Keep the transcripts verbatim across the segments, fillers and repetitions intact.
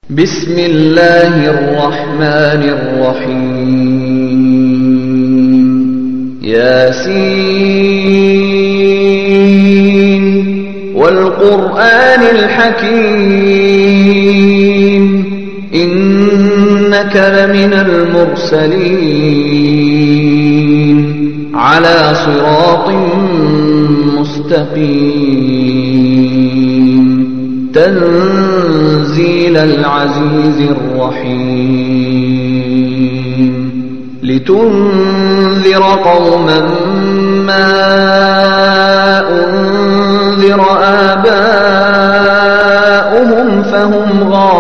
بسم الله الرحمن الرحيم ياسين والقرآن الحكيم إنك لمن المرسلين على صراط مستقيم تنزيل العزيز الرحيم لتنذر قوما ما أنذر آباؤهم فهم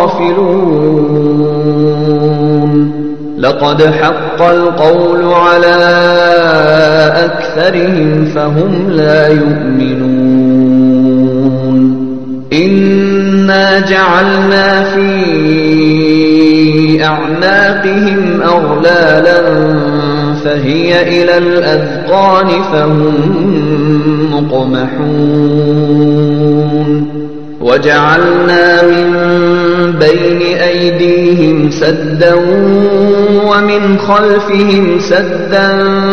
غافلون لقد حق القول على أكثرهم فهم لا يؤمنون إنا جعلنا في أعناقهم أغلالا فهي إلى الأذقان فهم مقمحون وجعلنا من بين أيديهم سدا ومن خلفهم سدا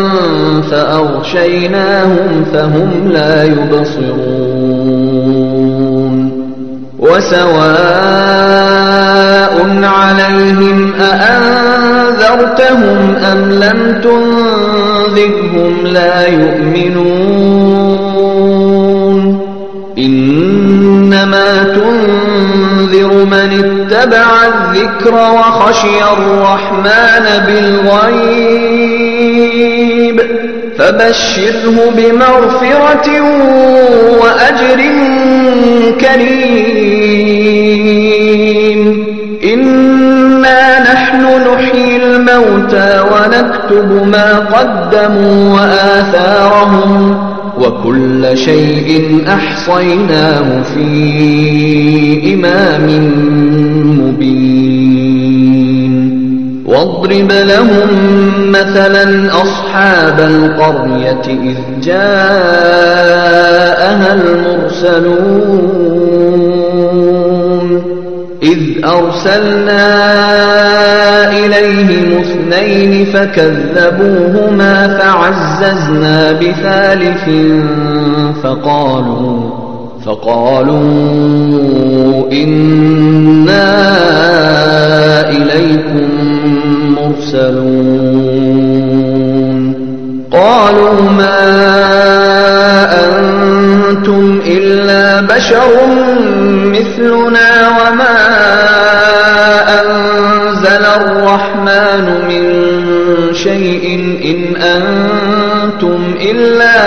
فأغشيناهم فهم لا يبصرون وسواء عليهم أأنذرتهم أم لم تنذرهم لا يؤمنون إنما تنذر من اتبع الذكر وخشي الرحمن بالغيب فبشره بمغفرة وأجر كريم إنا نحن نحيي الموتى ونكتب ما قدموا وآثارهم وكل شيء أحصيناه في إمام مبين واضرب لهم مثلا أصحاب القرية إذ جاءها المرسلون إذ أرسلنا إليهم اثنين فكذبوهما فعززنا بثالث فقالوا فقالوا إنا إليكم مرسلون قالوا ما أنتم إلا بشر مثلنا وما أنزل الرحمن من شيء إن أنتم إلا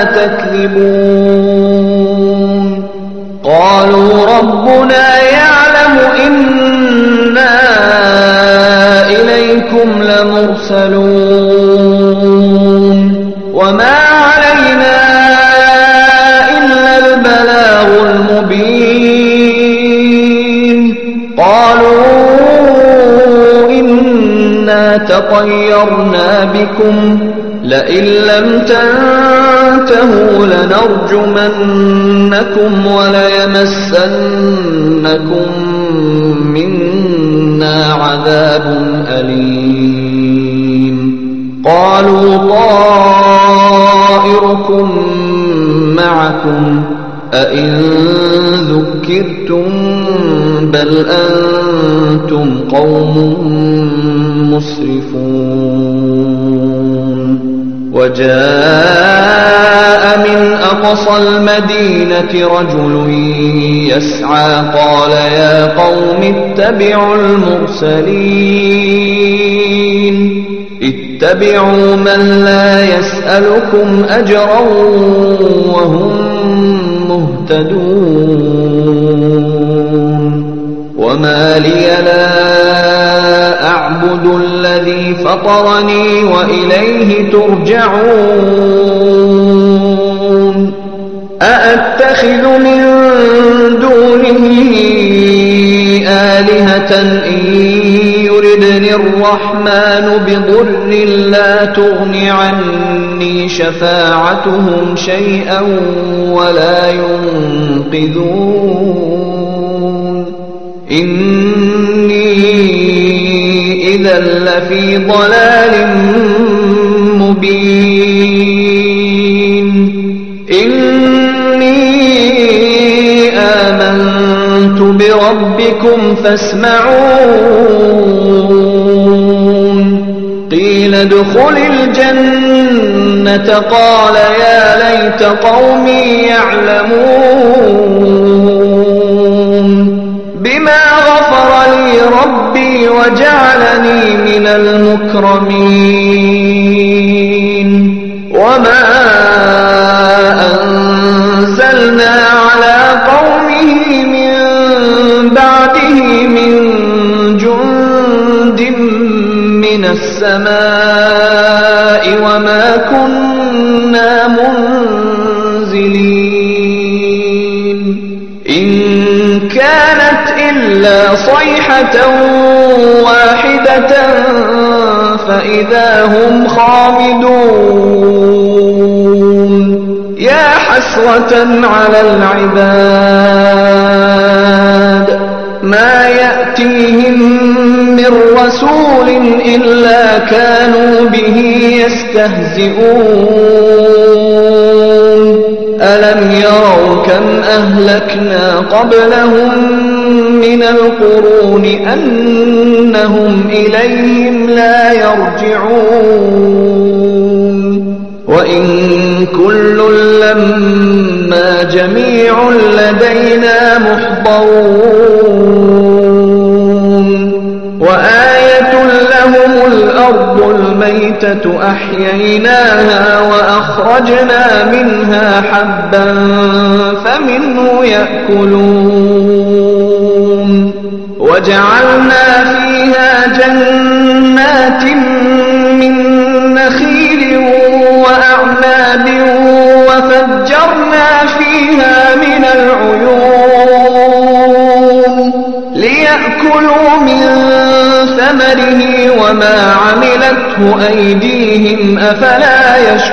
تكذبون قالوا ربنا يعلم إنا إليكم لمرسلون وما علينا إلا البلاغ المبين قالوا إنا تطيرنا بكم لئن لم تنتهوا لنرجمنكم وليمسنكم منا عذاب أليم قالوا طائركم معكم أئن ذكرتم بل أنتم قوم مسرفون وجاء من أقصى المدينة رجل يسعى قال يا قوم اتبعوا المرسلين اتبعوا من لا يسألكم أجرا وهم مهتدون وما لي لا أعبد الذي فطرني وإليه ترجعون أأتخذ من دونه آلهة إن يردني الرحمن بضر لا تغن عني شفاعتهم شيئا ولا ينقذون إني إذا لفي ضلال مبين إني آمنت بربكم فاسمعون قيل ادخل الجنة قال يا ليت قومي يعلمون بما غفر لي ربي وجعلني من المكرمين وما أنزلنا على قومه من بعده من جند من السماء وما كنا منزلين إن كانت إلا صيحة واحدة فإذا هم خامدون يا حسرة على العباد ما يأتيهم من رسول إلا كانوا به يستهزئون ألم يروا كم أهلكنا قبلهم من القرون أنهم إليهم لا يرجعون وإن كل لما جميع لدينا محضرون وآية لهم الأرض الميتة أحييناها وأخرجنا منها حبا فمنه يأكلون وجعلنا فيها جنات من نخيل وأعناب وفجرنا فيها من العيون ليأكلوا من ثمره وما عملته أيديهم أفلا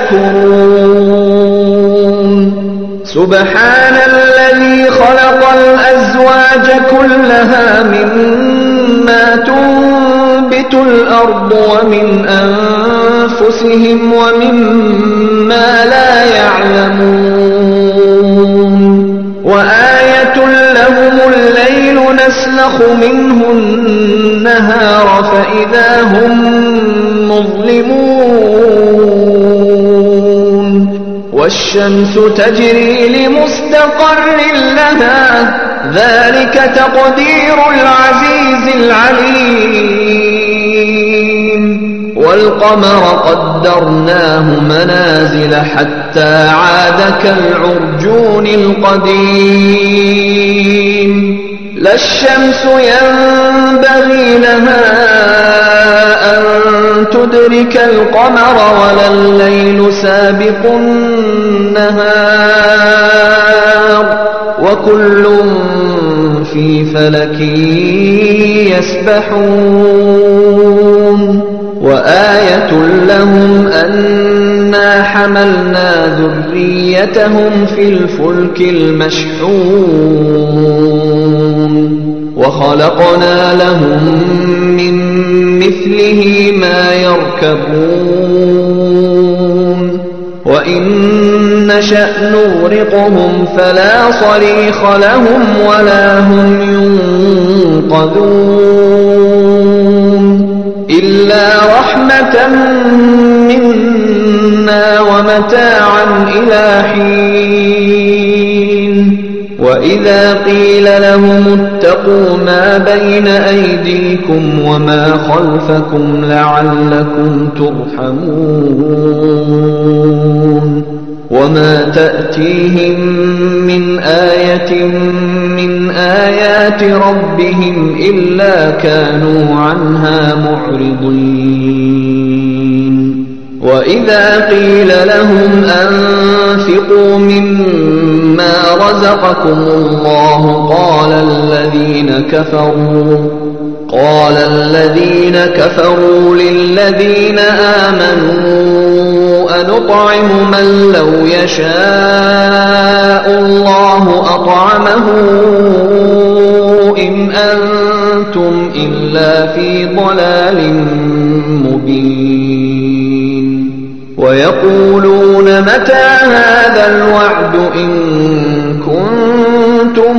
يشكرون سبحان الذي خلق الأزواج كلها مما تنبت الأرض ومن أنفسهم ومما لا يعلمون وآية لهم الليل نسلخ منه النهار فإذا هم مظلمون والشمس تجري لمستقر لها ذلك تقدير العزيز العليم والقمر قدرناه منازل حتى عاد كالعرجون القديم لا الشمس ينبغي لها أن تدرك القمر ولا الليل سابق النهار وكل في فلك يسبحون وآية لهم أنا حملنا ذريتهم في الفلك المشحون وخلقنا لهم من مثله ما يركبون وإن نشأ نغرقهم فلا صريخ لهم ولا هم ينقذون إلا رحمة منا ومتاعا إلى حين وإذا قيل لهم اتقوا ما بين أيديكم وما خلفكم لعلكم ترحمون وما تأتيهم من آية من آيات ربهم إلا كانوا عنها معرضين وإذا قيل لهم أنفقوا مما رزقكم الله قال الذين كفروا قال الذين كفروا للذين آمنوا نطعم من لو يشاء الله أطعمه إن أنتم إلا في ضلال مبين ويقولون متى هذا الوعد إن كنتم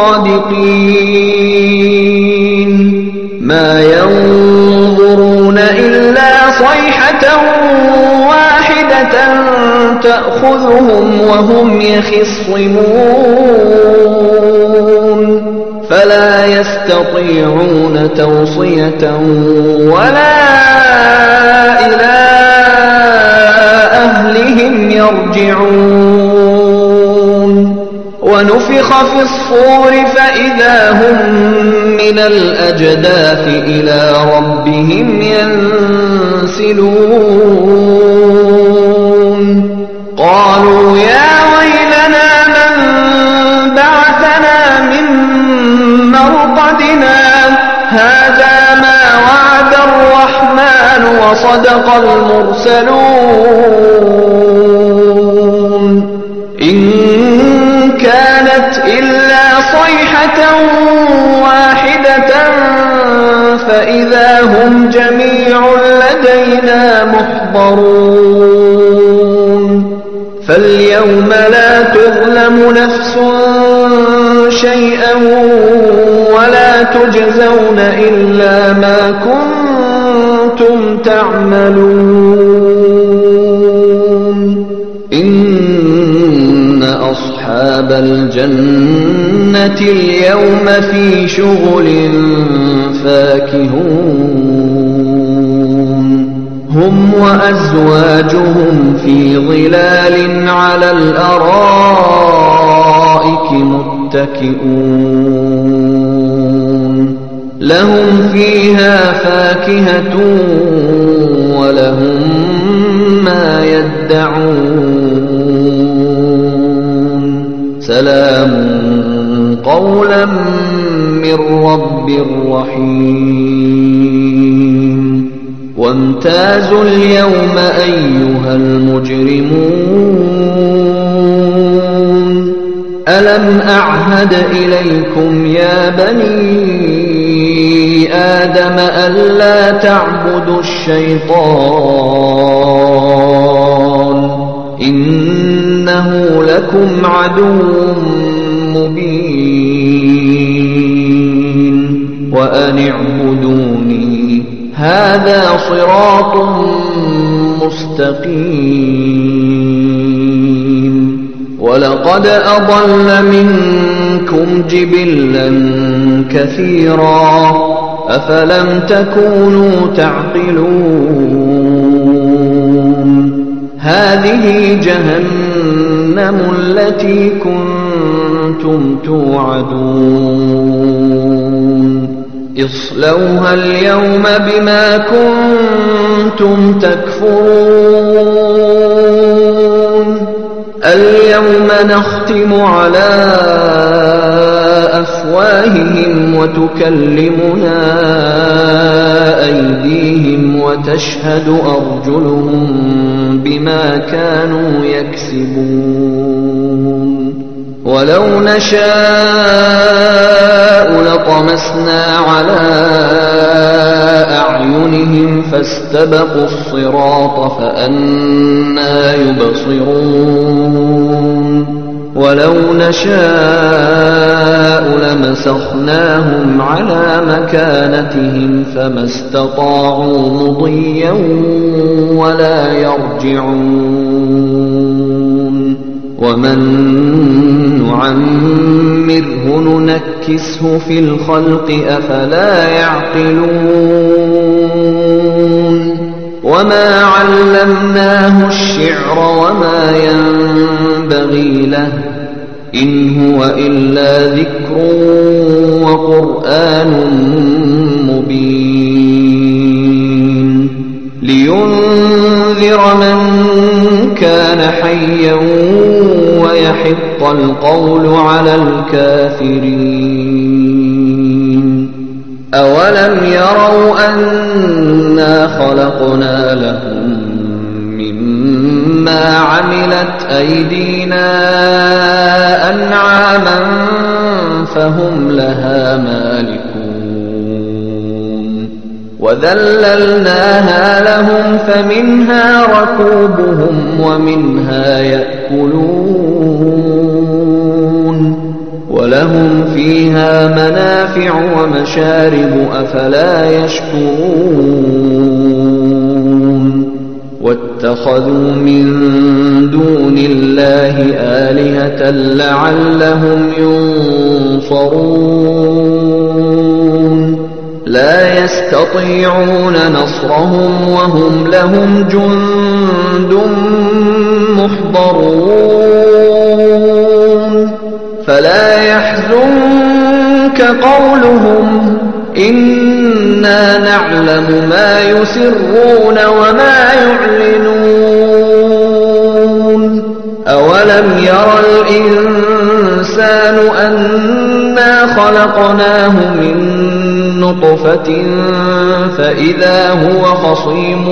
صادقين ما ينظرون إلا صيحة واحدة تأخذهم وهم يخصمون فلا يستطيعون توصية ولا إلى أهلهم يرجعون ونفخ في الصور فإذا هم من الأجداث إلى ربهم ينسلون قالوا يا ويلنا من بعثنا من مرقدنا هذا ما وعد الرحمن وصدق المرسلون إن كانت إلا صيحة واحدة فإذا هم جميع لدينا محضرون فاليوم لا تظلم نفس شيئا ولا تجزون إلا ما كنتم تعملون إن أصحاب الجنة اليوم في شغل فاكهون هم وأزواجهم في ظلال على الأرائك متكئون لهم فيها فاكهة ولهم ما يدعون سلام قولا من رب رحيم وامتازوا اليوم أيها المجرمون ألم أعهد إليكم يا بني آدم ألا تعبدوا الشيطان إنه لكم عدو مبين وأن اعبدوني هذا صراط مستقيم ولقد أضل منكم جبلا كثيرا أفلم تكونوا تعقلون هذه جهنم التي كنتم توعدون اصلوها اليوم بما كنتم تكفرون اليوم نختم على أفواههم وتكلمنا أيديهم وتشهد أرجلهم بما كانوا يكسبون ولو نشاء لطمسنا على أعينهم فاستبقوا الصراط فأنى يبصرون ولو نشاء لمسخناهم على مكانتهم فما استطاعوا مضيا ولا يرجعون ومن نعمره ننكسه في الخلق أفلا يعقلون وما علمناه الشعر وما ينبغي له إن هو إلا ذكر وقرآن مبين لينذر من كان حيا ويحق القول على الكافرين أولم يروا أنا خلقنا لهم مما مما عملت أيدينا أنعاما فهم لها مالكون وذللناها لهم فمنها ركوبهم ومنها يأكلون ولهم فيها منافع ومشارب أفلا يشكرون واتخذوا من دون الله آلهة لعلهم ينصرون لا يستطيعون نصرهم وهم لهم جند محضرون فلا يحزنك قولهم إنا نعلم ما يسرون وما يعلنون أولم ير الإنسان أنا خلقناه من نطفة فإذا هو خصيم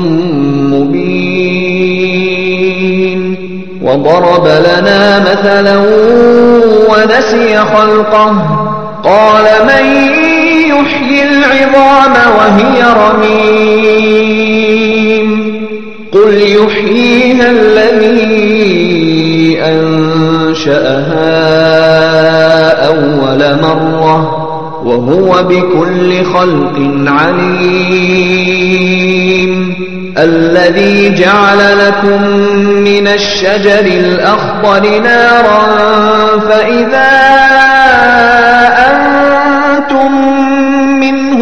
مبين وضرب لنا مثلا ونسي خلقه قال من يحيي العظام وهي رميم قل يحييها الذي أنشأها أول مرة وهو بكل خلق عليم الذي جعل لكم من الشجر الأخضر نارا فإذا أنتم منه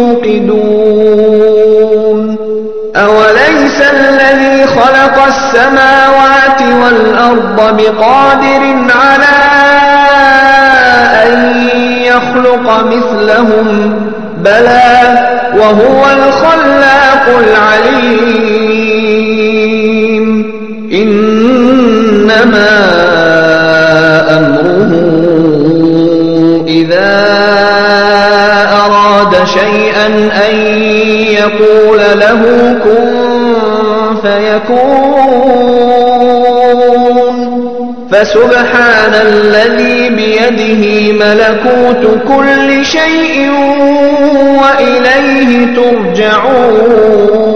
توقدون أوليس الذي خلق السماوات والأرض بقادر على أن يخلق مثلهم بلى وهو الخلاق العليم إنما أمره إذا أراد شيئا أن يقول له كن فيكون فسبحان الذي بيده ملكوت كل شيء وإليه ترجعون